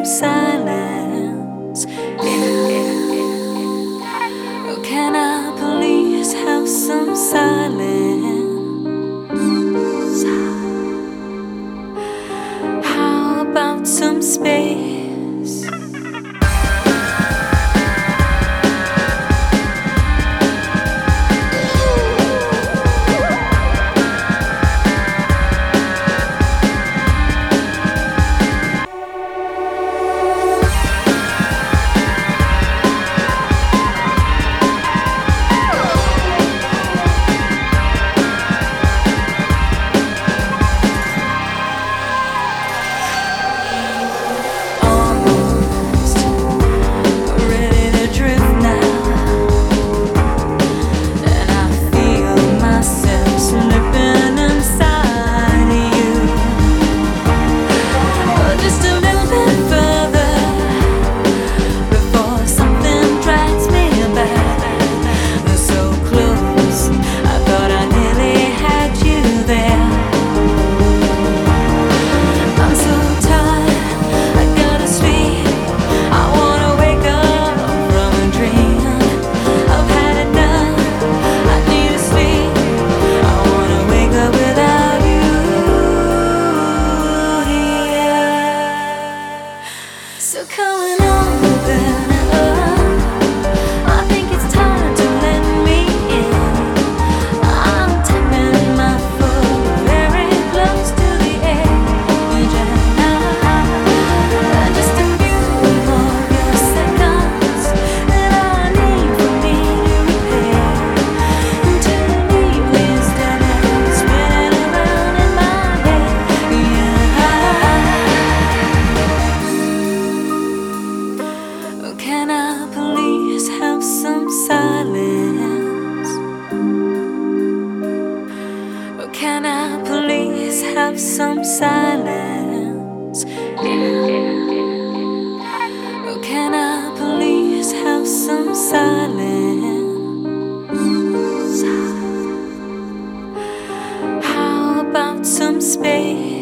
silence? Oh, can I please have some silence? How about some space? So coming on then, I think it's time to let me in. I'm tapping my foot very close to the edge, and just a few more your seconds that I need for me to leave this dead end spinning around in my head. Can I please have some silence? Oh, can I please have some silence? Oh, can I please have some silence? How about some space?